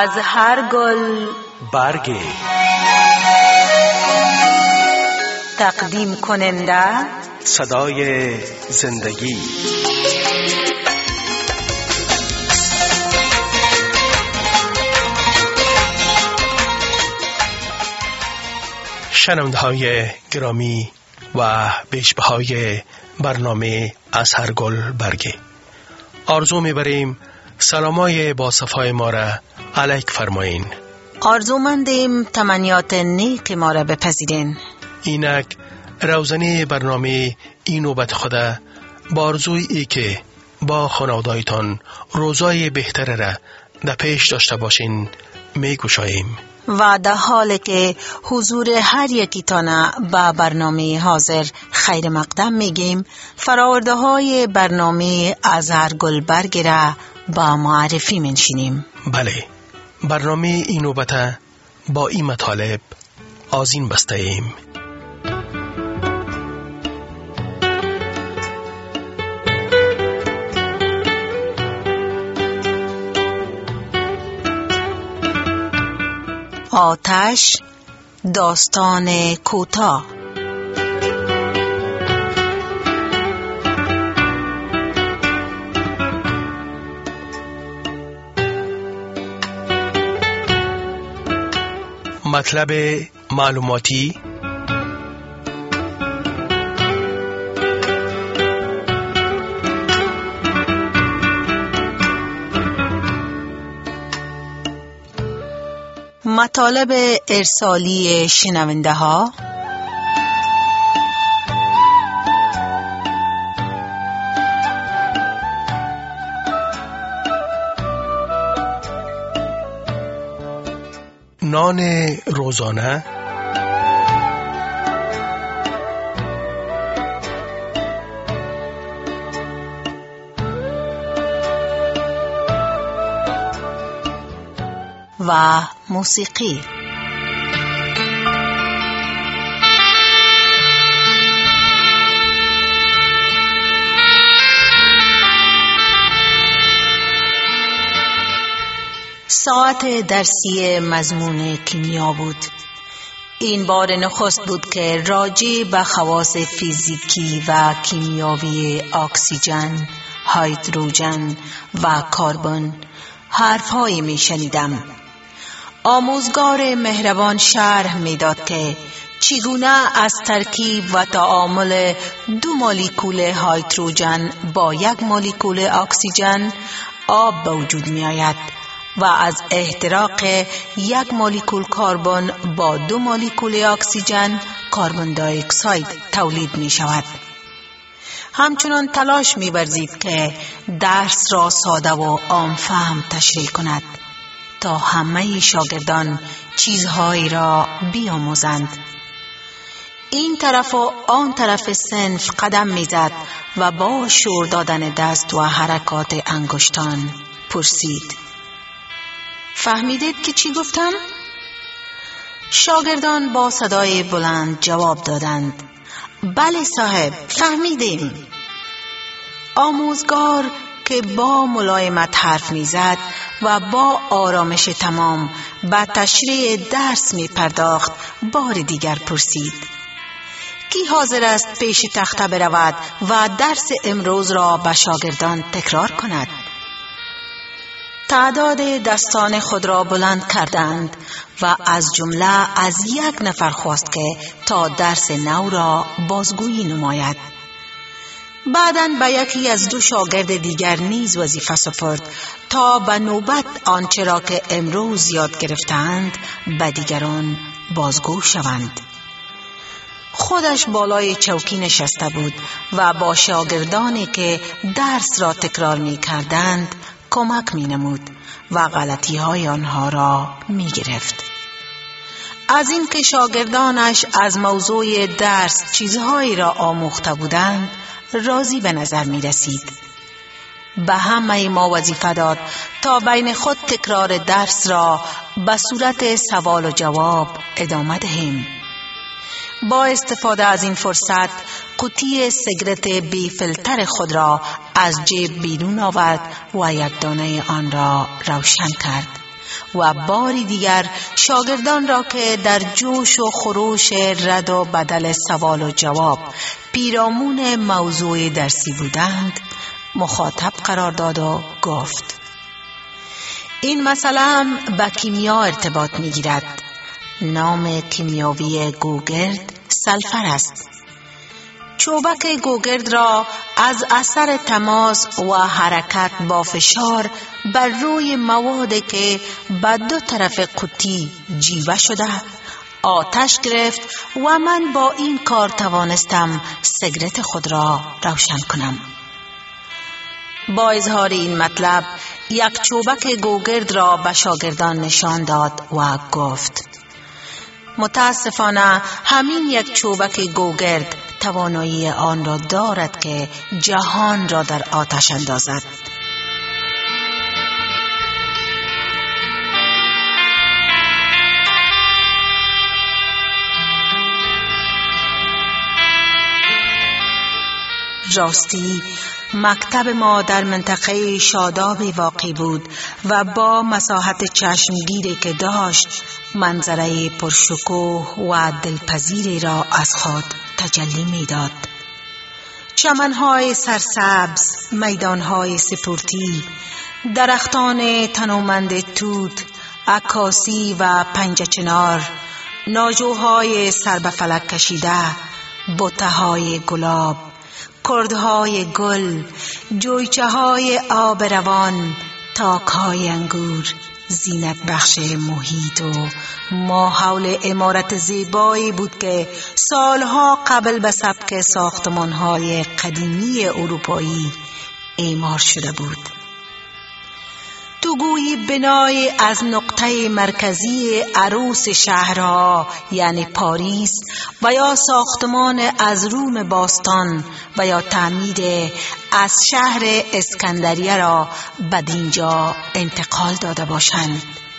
از هر گل برگی. تقدیم کننده صدای زندگی. شنونده‌های گرامی و پیشبه‌های برنامه از هر گل برگی، آرزو می‌بریم سلامای با صفای ما را علیک فرمایین. آرزومندیم تمنیات نیک ما را بپذیرین. اینک روزنی برنامه این نوبت خدا با آرزوی ای که با خانواده‌تان روزای بهتر را در پیش داشته باشین میگوشاییم. و در حالی که حضور هر یکیتان با برنامه حاضر خیر مقدم میگیم، فراورده های برنامه از هر گل برگ را با معرفی منشینیم. بله، برنامه این نوبت با این مطالب آذین بسته ایم. آتش، داستان کوتاه. مطلب معلوماتی، مطالب ارسالی شنونده ها، نان روزانه، و موسیقی. ساعت درسی مضمون کیمیا بود. این بار نخست بود که راجع به خواص فیزیکی و کیمیاوی اکسیژن، هیدروژن و کربن حرف‌هایی می‌شنیدم. آموزگار مهربان شرح می‌داد که چگونه از ترکیب و تعامل 2 مولکول هیدروژن با 1 مولکول اکسیژن آب به وجود می‌آید و از احتراق 1 مولکول کربن با 2 مولکول اکسیژن کربن دی اکساید تولید می‌شود. همچنان تلاش می‌ورزید که درس را ساده و عام فهم تشریح کند تا همه شاگردان چیزهایی را بیاموزند. این طرف و آن طرف صنف قدم می‌زد و با شور دادن دست و حرکات انگشتان پرسید: فهمیدید که چی گفتم؟ شاگردان با صدای بلند جواب دادند: بله صاحب، فهمیدیم. آموزگار که با ملایمت حرف میزد و با آرامش تمام به تشریح درس می پرداخت، بار دیگر پرسید: کی حاضر است پیش تخته برود و درس امروز را به شاگردان تکرار کند؟ تعداد دستان خود را بلند کردند و از جمله از 1 نفر خواست که تا درس نو را بازگویی نماید. بعداً به یکی از 2 شاگرد دیگر نیز وظیفه سپرد تا به نوبت آنچه را که امروز یاد گرفتند به دیگران بازگو شوند. خودش بالای چوکی نشسته بود و با شاگردانی که درس را تکرار می کردند کمک می نمود و غلطی های آنها را می گرفت. از این که شاگردانش از موضوع درس چیزهایی را آموخته بودند راضی به نظر می رسید. به همه ما وظیفه داد تا بین خود تکرار درس را به صورت سوال و جواب ادامه دهیم. با استفاده از این فرصت قوطی سیگرت بی فیلتر خود را از جیب بیرون آورد و 1 دانه آن را روشن کرد و باری دیگر شاگردان را که در جوش و خروش رد و بدل سوال و جواب پیرامون موضوع درسی بودند مخاطب قرار داد و گفت: این مسئله هم به کیمیا ارتباط می‌گیرد. نام کیمیاوی گوگرد سلفر است. چوبک گوگرد را از اثر تماس و حرکت با فشار بر روی موادی که به دو طرف قوطی جیوه شده آتش گرفت و من با این کار توانستم سیگارت خود را روشن کنم. با اظهار این مطلب یک چوبک گوگرد را به شاگردان نشان داد و گفت: متاسفانه همین یک چوبک گوگرد توانایی آن را دارد که جهان را در آتش اندازد. راستی مکتب ما در منطقه شادابی واقع بود و با مساحت چشمگیری که داشت منظره پرشکوه و دلپذیری را از خود تجلی می‌داد. چمن‌های سرسبز، میدان‌های سپورتی، درختان تنومند توت، عکاسی و پنجه چنار، ناجوهای سر به فلک کشیده، بوته‌های گلاب، کردهای گل، جویچه‌های آب روان، تاک‌های انگور، زینت بخش محیط و ما حول عمارت زیبایی بود که سالها قبل به سبک ساختمان‌های قدیمی اروپایی اعمار شده بود. تو گویی بنای از نقطه مرکزی عروس شهرها یعنی پاریس و یا ساختمان از روم باستان و یا تعمیر از شهر اسکندریه را بدینجا انتقال داده باشند.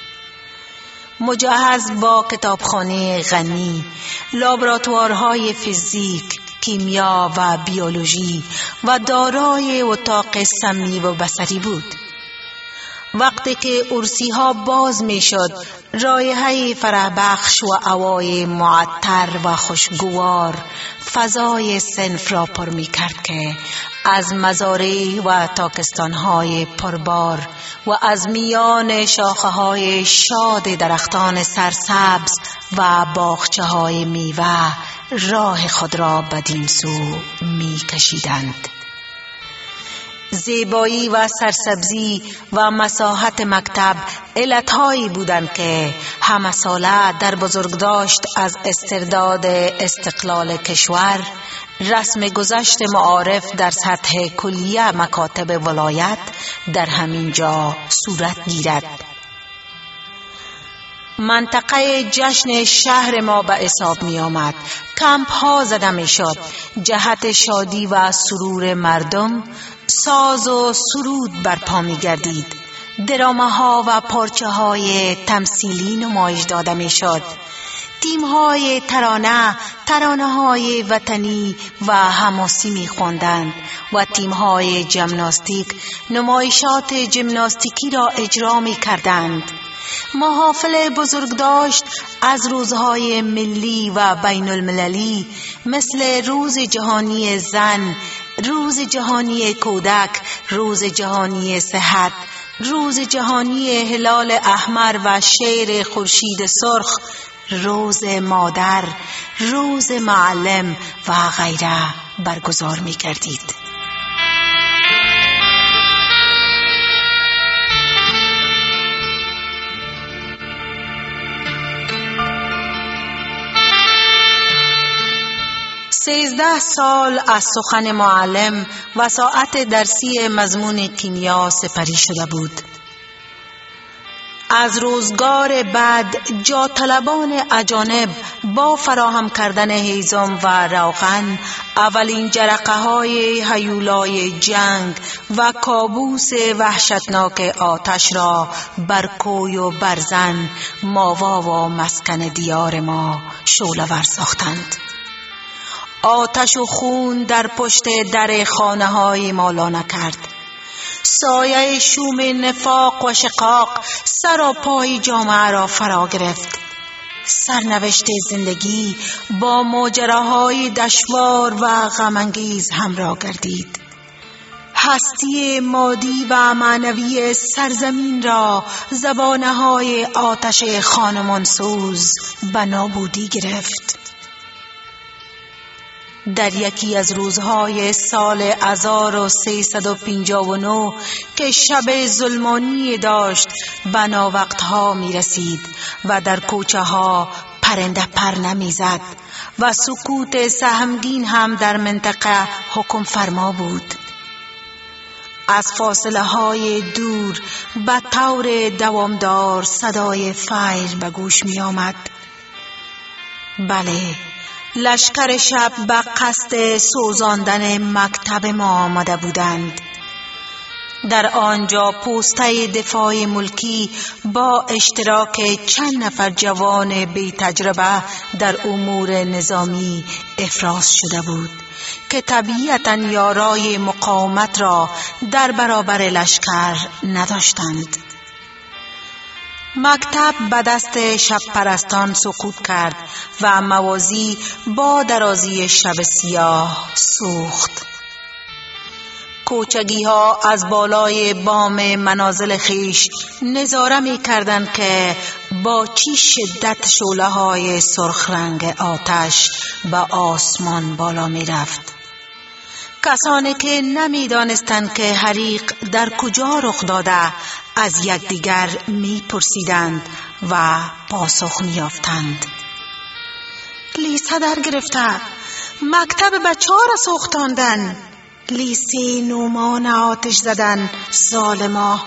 مجهز با کتابخانه غنی، لابراتوارهای فیزیک، کیمیا و بیولوژی و دارای اتاق سمی و بصری بود. وقتی که عرسی ها باز می شد رایحه فرح بخش و هوای معطر و خوشگوار فضای صنف را پر می کرد که از مزارع و تاکستان های پربار و از میان شاخه های شاد درختان سرسبز و باغچه های میوه راه خود را بدین سو می کشیدند. زیبایی و سرسبزی و مساحت مکتب علتهایی بودند که همه ساله در بزرگداشت از استرداد استقلال کشور رسم گذشت معارف در سطح کلیه مکاتب ولایت در همین جا صورت گیرد. منطقه جشن شهر ما به حساب می آمد. کمپ ها زده می شد. جهت شادی و سرور مردم ساز و سرود برپا می گردید. درامه ها و پارچه های تمثیلی نمایش داده می شد. تیم های ترانه های وطنی و حماسی می خواندند و تیم های ژیمناستیک نمایشات ژیمناستیکی را اجرا می کردند. محافل بزرگداشت از روزهای ملی و بین المللی مثل روز جهانی زن، روز جهانی کودک، روز جهانی صحت، روز جهانی هلال احمر و شیر خورشید سرخ، روز مادر، روز معلم و غیره برگزار می کردید. سیزده سال از سخن معلم و ساعت درسی مضمون کیمیا سپری شده بود. از روزگار بعد جا طلبان اجانب با فراهم کردن هیزم و روغن اولین جرقه های هیولای جنگ و کابوس وحشتناک آتش را بر کوی و برزن، ماوا و مسکن دیار ما شعله‌ور ساختند. آتش و خون در پشت در خانه های ما لانه کرد. سایه شوم نفاق و شقاق سر و پای جامعه را فرا گرفت. سرنوشت زندگی با ماجراهای دشوار و غم‌انگیز همراه گردید. هستی مادی و معنوی سرزمین را زبانه‌های آتش خانمانسوز به نابودی گرفت. در یکی از روزهای سال 1359 که شب ظلمانی داشت، بنا وقتها می رسید و در کوچه ها پرنده پر نمی زد و سکوت سهمگین هم در منطقه حکم فرما بود. از فاصله های دور به طور دوامدار صدای فیر به گوش می آمد. بله، لشکر شب به قصد سوزاندن مکتب ما آمده بودند. در آنجا پوسته دفاع ملکی با اشتراک چند نفر جوان بی تجربه در امور نظامی افراز شده بود که طبیعتاً یارای مقاومت را در برابر لشکر نداشتند. مکتب به دست شب پرستان سقوط کرد و موازی با درازی شب سیاه سوخت. کوچگی ها از بالای بام منازل خیش نظاره می کردند که با چی شدت شعله های سرخ رنگ آتش به آسمان بالا می رفت. کسانی که نمی دانستند که حریق در کجا رخ داده از یکدیگر می پرسیدند و پاسخ می یافتند. لیسه در گرفته، مکتب بچه ها را سوختاندن، لیسه نومان آتش زدن، ظالما.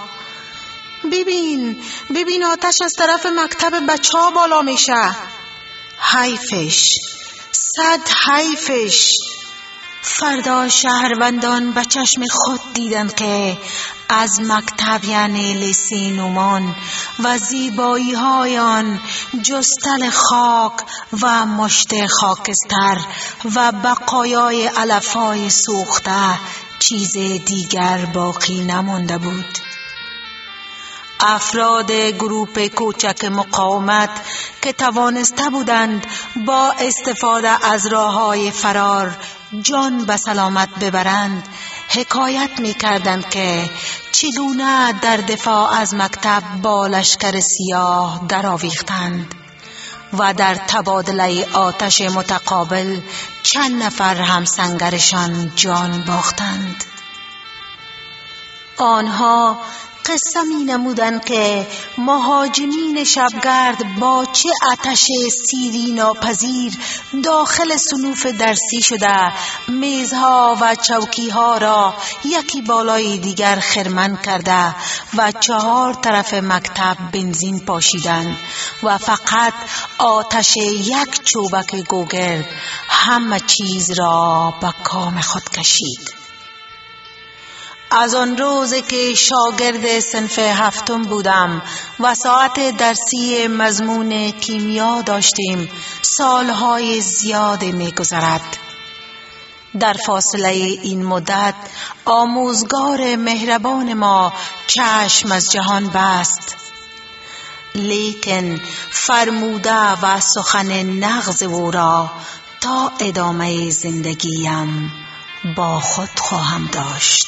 ببین آتش از طرف مکتب بچه ها بالا میشه. حیفش، صد حیفش. فردا شهروندان به چشم خود دیدند که از مکتب یعنی لیسه نومان و زیبایی های آن جستل خاک و مشت خاکستر و بقایای علفای سوخته چیز دیگر باقی نمانده بود. افراد گروپ کوچک مقاومت که توانسته بودند با استفاده از راه‌های فرار جان به سلامت ببرند، حکایت می کردند که چگونه در دفاع از مکتب با لشکر سیاه درآویختند و در تبادله آتش متقابل چند نفر همسنگرشان جان باختند. آنها قصه می نمودند که مهاجمین شبگرد با چه آتش سیری ناپذیر داخل صنوف درسی شده میزها و چوکیها را یکی بالای دیگر خرمن کرده و 4 طرف مکتب بنزین پاشیدند و فقط آتش یک چوبک گوگرد همه چیز را به کام خود کشید. از آن روزی که شاگرد صنف 7 بودم و ساعت درسی مضمون کیمیا داشتیم سالهای زیاد می گذرد. در فاصله این مدت آموزگار مهربان ما چشم از جهان بست، لیکن فرموده و سخن نغز او را تا ادامه زندگیم با خود خواهم داشت.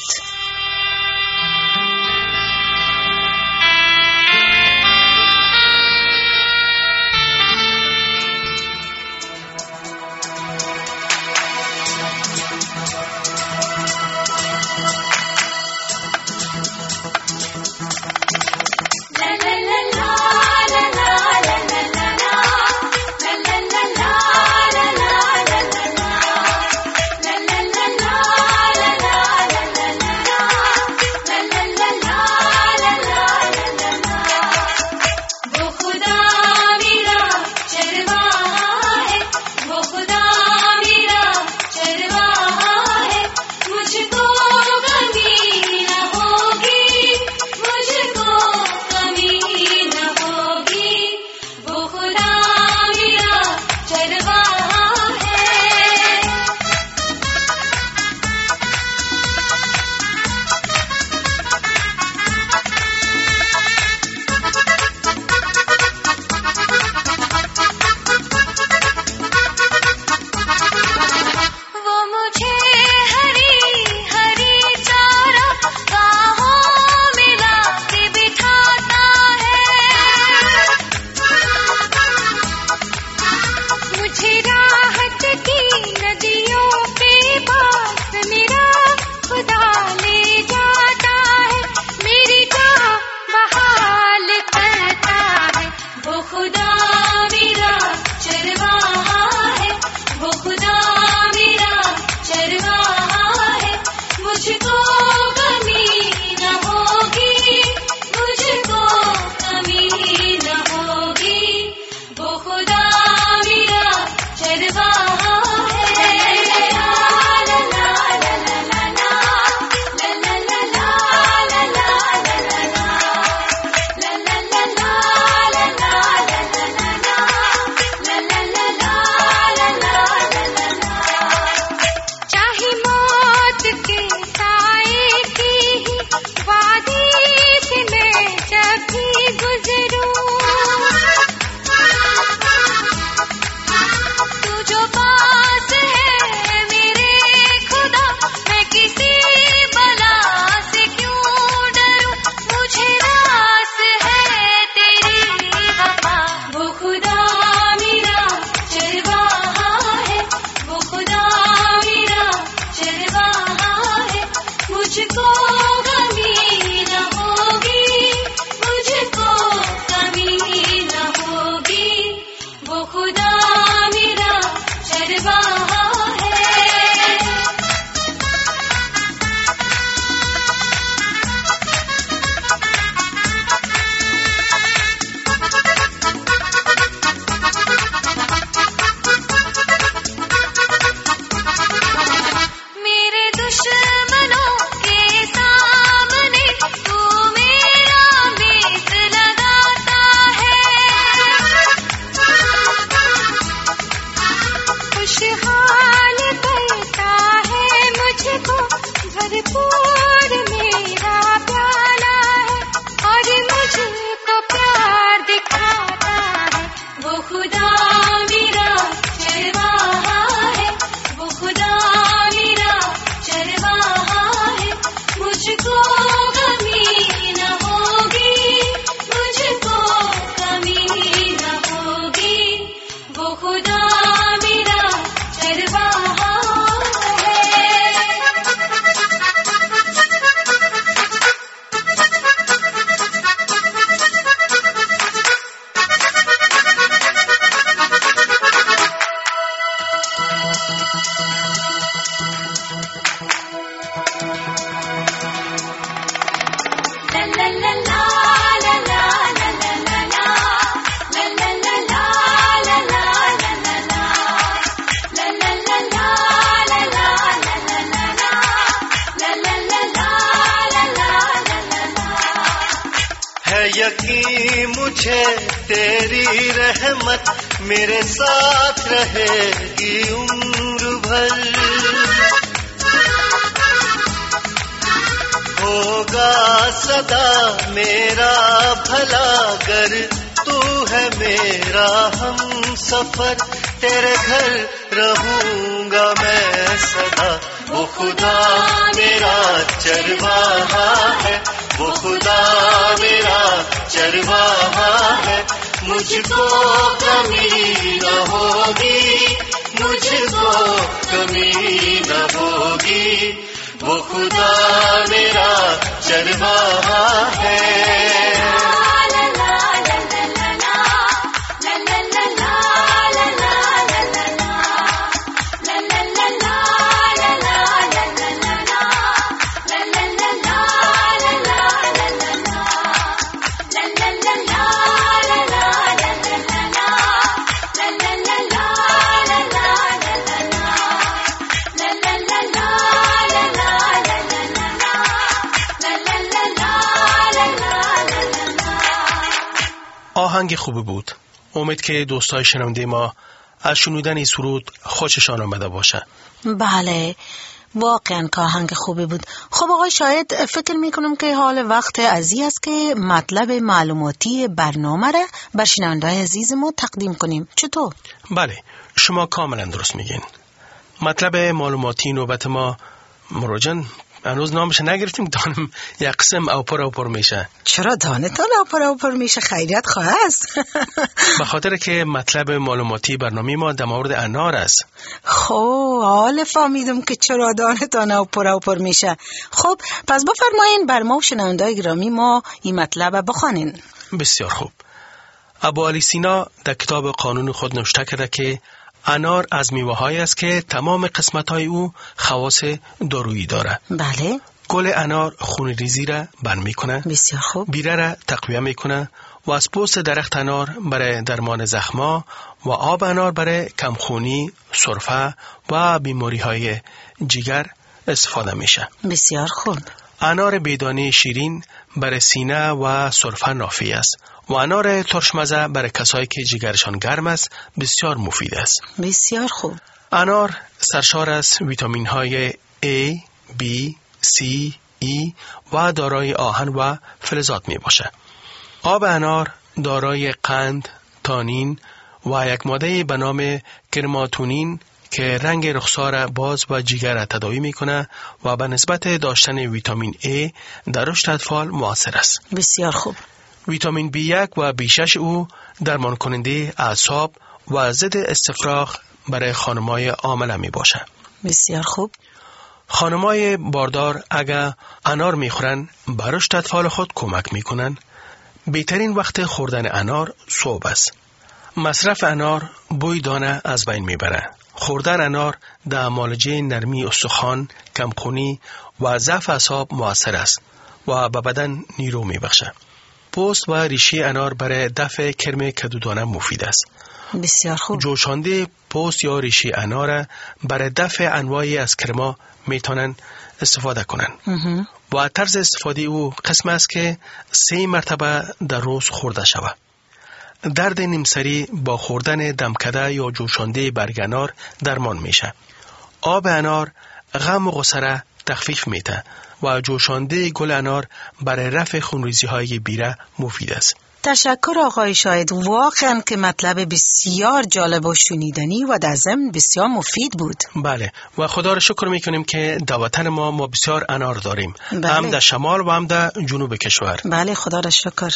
मुझे राहत की नदियों के पास मेरा खुदा ले जाता है, मेरी जान बहाल करता है। वो खुदा मेरा चरवाहा है, वो खुदा मेरा चरवाहा है, मुझको कमी न होगी, मुझको कमी न होगी। वो खुदा मेरा चरवाहा है। ला ला ला ला ला ला ला ला ला ला ला ला ला ला चाहे मौत के साए की ही वादी से मैं जब भी गुजरूं, तू जो पास है मेरे खुदा, मैं किसी बला से क्यों डरूं, मुझे रास है तेरी वफा। वो खुदा मेरा चरवाहा है, वो खुदा मेरा चरवाहा है, मुझको कमी न होगी, मुझको कमी न होगी। वो खुदा मेरा चरवाहा है। मेरे दुश्मनों के सामने तू मेरा बेत लगाता है, खुशहाल करता है मुझको, भरपूर मेरा प्याला है, और मुझको प्यार दिखाता है। वो खुदा मेरा चरवाहा है, वो खुदा मेरा चरवाहा है, मुझको कमी न होगी, मुझको कमी न होगी। वो खुदा मेरा चरवाहा है। ला ला ला ला ला ला ला ला ला ला ला ला ला ला ला ला ला है यकीन मुझे तेरी रहमत मेरे साथ रहेगी उम्र भर, होगा सदा मेरा भला गर तू है मेरा हम सफर, तेरे घर रहूंगा मैं सदा। वो खुदा मेरा चरवाहा है, वो खुदा मेरा चरवाहा है, मुझको कमी न होगी, मुझको कमी न होगी। वो खुदा मेरा चरवाहा है। آهنگ خوبی بود. امید که دوستای شنونده ما از شنیدن این سرود خوششان آمده باشه. بله، واقعا که آهنگ خوبی بود. خب آقای شاید فکر میکنم که حال وقت عزیز است که مطلب معلوماتی برنامه را بر شنونده‌های عزیز ما تقدیم کنیم. چطور؟ بله، شما کاملا درست میگین. مطلب معلوماتی نوبت ما مروجن هنوز نامش نگرفتیم. دانم یک قسم اوپر میشه. چرا دانتان اوپر میشه؟ خیریت خواه است. به خاطر که مطلب معلوماتی برنامه ما در مورد انار است. خب حال فهمیدم که چرا دانتان اوپر میشه. خب پس بفرمایین بر ما و شنونده‌های گرامی ما این مطلب بخوانین. بسیار خوب. ابو علی سینا در کتاب قانون خود نوشته کرده که انار از میوه‌هایی است که تمام قسمت‌های او خواص دارویی دارد. بله. گل انار خونریزی را بند می‌کنه. بسیار خوب. بیره را تقویه می‌کنه و از پوست درخت انار برای درمان زخم‌ها و آب انار برای کمخونی، سرفه و بیماری‌های جگر استفاده میشه. بسیار خوب. انار بیدانی شیرین برای سینه و سرفه نافی است و انار ترشمزه برای کسایی که جگرشان گرم است بسیار مفید است. بسیار خوب. انار سرشار از ویتامین های A، B، C، E و دارای آهن و فلزات می باشه. آب انار دارای قند، تانین و یک ماده به نام کرماتونین که رنگ رخسار باز و جگر را تداوی میکنه و به نسبت داشتن ویتامین A در رشد اطفال مؤثر است. بسیار خوب. ویتامین B1 و B6 او درمان کننده اعصاب و ضد استفراغ برای خانم‌های حامله می باشه. بسیار خوب. خانم‌های باردار اگر انار میخورن به رشد اطفال خود کمک میکنن. بهترین وقت خوردن انار صبح است. مصرف انار بوی دانه از بین میبره. خوردن انار در معالجه نرمی استخوان، کمخونی و ضعف اعصاب مؤثر است و به بدن نیرو میبخشه. پوست و ریشه انار برای دفع کرم کدودانه مفید است. بسیار خوب. جوشانده پوست یا ریشه انار برای دفع انواعی از کرما میتونن استفاده کنن. و طرز استفاده او قسم است که 3 مرتبه در روز خورده شود. درد نیمسری با خوردن دمکده یا جوشانده برگ انار درمان میشه. آب انار غم و غصه را تخفیف میده و جوشانده گل انار برای رفع خونریزی های بیره مفید است. تشکر آقای شاهد، واقعا که مطلب بسیار جالب و شنیدنی و در ضمن بسیار مفید بود. بله و خدا را شکر میکنیم که در وطن ما بسیار انار داریم. بله. هم در شمال و هم در جنوب کشور. بله خدا را شکر.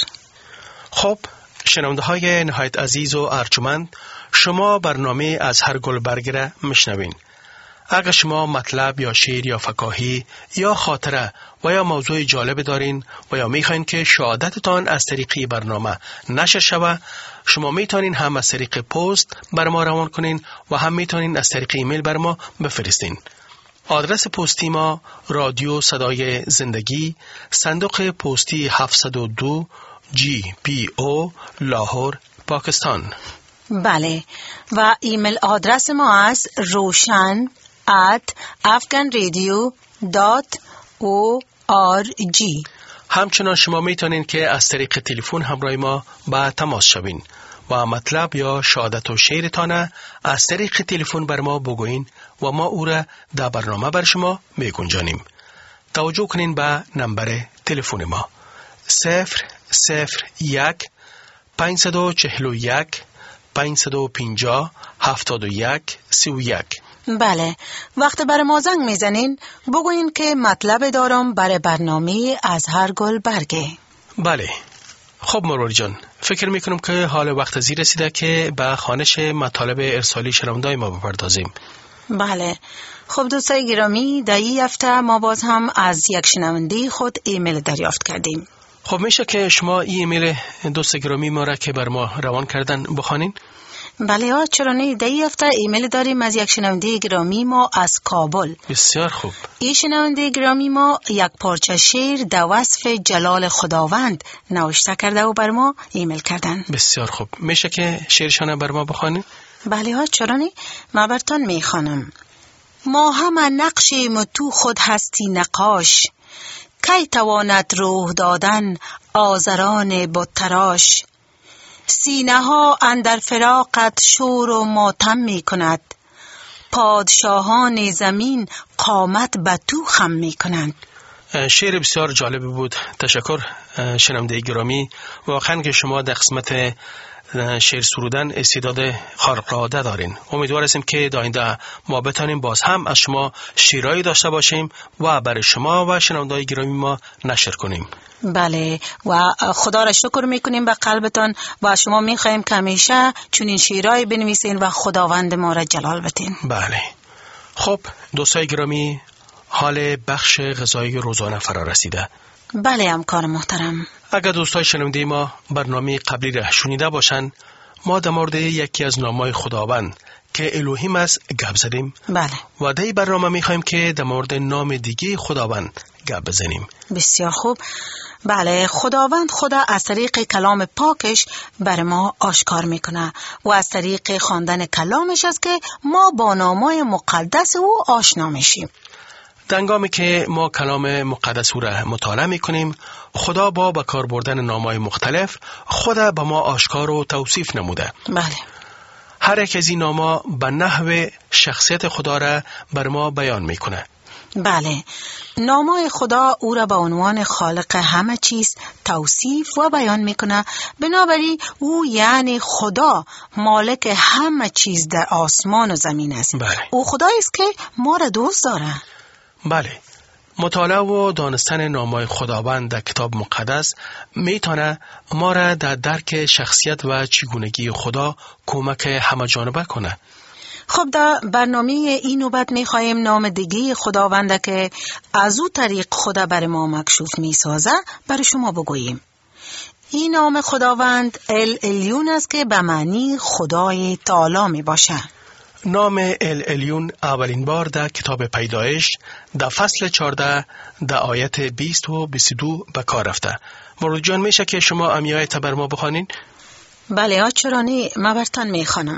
خب شنونده های نهایت عزیز و ارجمند، شما برنامه از هر گل برگ را میشنوین. اگر شما مطلب یا شعر یا فکاهی یا خاطره و یا موضوع جالب دارین و یا میخواین که شهادتتان از طریق برنامه نشر شود، شما میتونین هم از طریق پست بر ما روان کنین و هم میتونین از طریق ایمیل بر ما بفرستین. آدرس پستی ما رادیو صدای زندگی، صندوق پستی 702 GPO لاهور، پاکستان. بله و ایمیل آدرس ما است roshan@afghanradio.org. همچنان شما میتونین که از طریق تلفن همراه ما با تماس شوین و مطلب یا شهادت و شعرتان از طریق تلفن بر ما بگوین و ما او را در برنامه بر شما میگنجانیم. توجه کنین به نمبر تلفن ما 001 541 550 71 31. بله وقت بر ما زنگ میزنین بگوین که مطلب دارم برای برنامه از هر گل برگه. بله خب مروری جان، فکر میکنم که حال وقت زی رسیده که به خوانش مطالب ارسالی شنونده‌های ما بپردازیم. بله خب دوستای گرامی، در این هفته ما باز هم از یک شنونده خود ایمیل دریافت کردیم. خب میشه که شما ایمیل دوست گرامی ما را که بر ما روان کردن بخوانین؟ بله چرا نه. در این هفته ایمیل داریم از یک شنونده گرامی ما از کابل. بسیار خوب. این شنونده گرامی ما یک پارچه شعر در وصف جلال خداوند نوشته کرده و بر ما ایمیل کردن. بسیار خوب. میشه که شعرشان بر ما بخوانین؟ بله چرا نه. من برتان میخوانم. ما همه نقشیم و تو خود هستی نقاش، کی تواند روح دادن آزران بتراش. سینه ها اندر فراقت شور و ماتم می کند، پادشاهان زمین قامت به تو خم می کنند. شعر بسیار جالب بود. تشکر شنونده گرامی. واقعا که شما در قسمت شعر سرودن استعداد خارق‌العاده دارین. امیدوار هستیم که در آینده ما بتانیم باز هم از شما شعرهایی داشته باشیم و برای شما و شنونده‌های گرامی ما نشر کنیم. بله و خدا را شکر میکنیم به قلبتان و شما میخواهیم که همیشه چنین شعرهایی بنویسین و خداوند ما را جلال بدین. بله. خب دوستای گرامی، حال بخش غذایی روزانه فرا رسیده. بله همکار محترم، اگر دوستای شنونده ما برنامه قبلی را شنیده باشند، ما در مورد یکی از نام‌های خداوند که الوهیم است گپ زدیم. بله. و در این برنامه می‌خوایم که در مورد نام دیگه خداوند گپ بزنیم. بسیار خوب. بله، خداوند خدا از طریق کلام پاکش بر ما آشکار میکنه و از طریق خواندن کلامش است که ما با نام‌های مقدس او آشنا میشیم. هنگامی که ما کلام مقدس او را مطالعه میکنیم، خدا با کار بردن نام‌های مختلف خود به ما آشکار و توصیف نموده. بله. هر یک از این نام‌ها به نحو شخصیت خدا را بر ما بیان میکنه. بله، نام‌های خدا او را به عنوان خالق همه چیز توصیف و بیان میکنه. بنابراین او یعنی خدا مالک همه چیز در آسمان و زمین است. بله. او خدایی است که ما را دوست داره. بله. مطالعه و دانستن نام‌های خداوند در کتاب مقدس میتونه ما را در درک شخصیت و چگونگی خدا کمک همه جانبه کنه. خب در برنامه این نوبت میخواهیم نام دیگه خداوند که از او طریق خدا بر ما مکشوف میسازه برای شما بگوییم. این نام خداوند الیون است که به معنی خدای تعالی می باشه. نام الیون اولین بار در کتاب پیدایش در فصل 14 در آیت 20 و 22 به کار رفته. مرود جان میشه که شما امیایت بر ما بخوانین؟ بله چرا نه، من برتان میخوانم.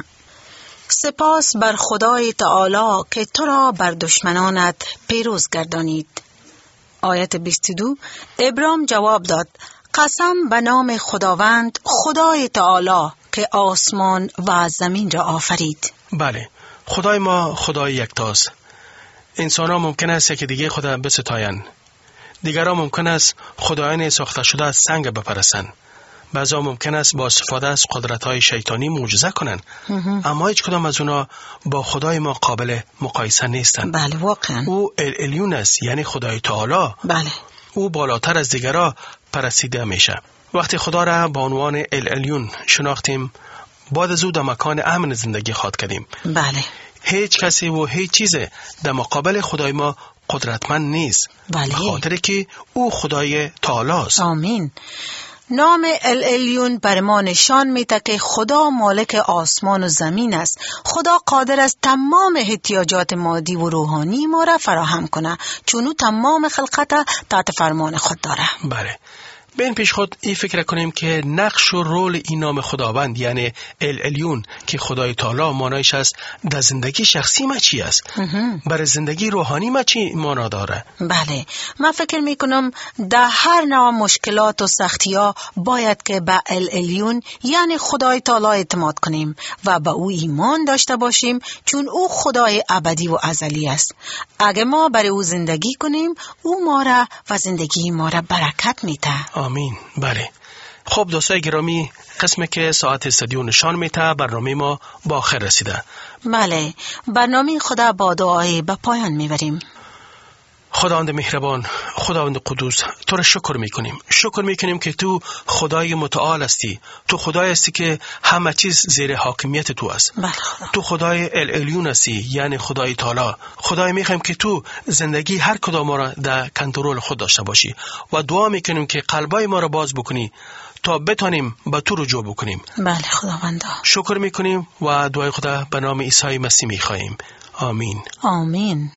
سپاس بر خدای تعالی که تو را بر دشمنانت پیروز گردانید. آیت 22. ابرام جواب داد: قسم به نام خداوند خدای تعالی که آسمان و زمین را آفرید. بله، خدای ما خدای یکتاست. انسان ها ممکن است که دیگه خدا بستاین، دیگران ممکن است خدایان ساخته شده از سنگ بپرستن، بعضا ممکن است با استفاده از قدرت‌های شیطانی معجزه کنن، اما هیچ کدام از اونا با خدای ما قابل مقایسه نیستن. بله واقعا او الیون است، یعنی خدای تعالی. بله. او بالاتر از دیگران پرستیده میشه. وقتی خدا را با عنوان الیون شناختیم، بعد از او در مکان امن زندگی خواد کردیم. بله. هیچ کسی و هیچ چیز در مقابل خدای ما قدرتمند نیست. بله. خاطر که او خدای تعالی است. آمین. نام الیون بر ما نشان میده که خدا مالک آسمان و زمین است. خدا قادر است تمام احتیاجات مادی و روحانی ما را فراهم کنه، چون او تمام خلقت تحت فرمان خود داره. بله. به این پیش خود این فکر کنیم که نقش و رول این نام خداوند یعنی الیون که خدای تعالی معنایش است در زندگی شخصی ما چی است؟ برای زندگی روحانی ما چی معنا داره؟ بله، من فکر میکنم در هر نوع مشکلات و سختی ها باید که به الیون یعنی خدای تعالی اعتماد کنیم و به او ایمان داشته باشیم، چون او خدای ابدی و ازلی است. اگه ما برای او زندگی کنیم، او ما را و زندگی ما را برکت میده. آمین. بله. خب دوستای گرامی، قسمی که ساعت استودیو نشان میده برنامه ما با آخر رسیده. بله، برنامه خدا با دعای به پایان میبریم. خداوند مهربان، خداوند قدوس، تو را شکر میکنیم که تو خدای متعال هستی. تو خدای هستی که همه چیز زیر حاکمیت تو است. بله. تو خدای الیون هستی، یعنی خدای تعالی. خدای میخوایم که تو زندگی هر کدام ما را در کنترل خود داشته باشی و دعا میکنیم که قلبای ما را باز بکنی تا بتانیم به تو رجوع بکنیم. بله خداوند. شکر میکنیم و دعای خدا به نام عیسی مسیح میخواهیم. آمین. آمین.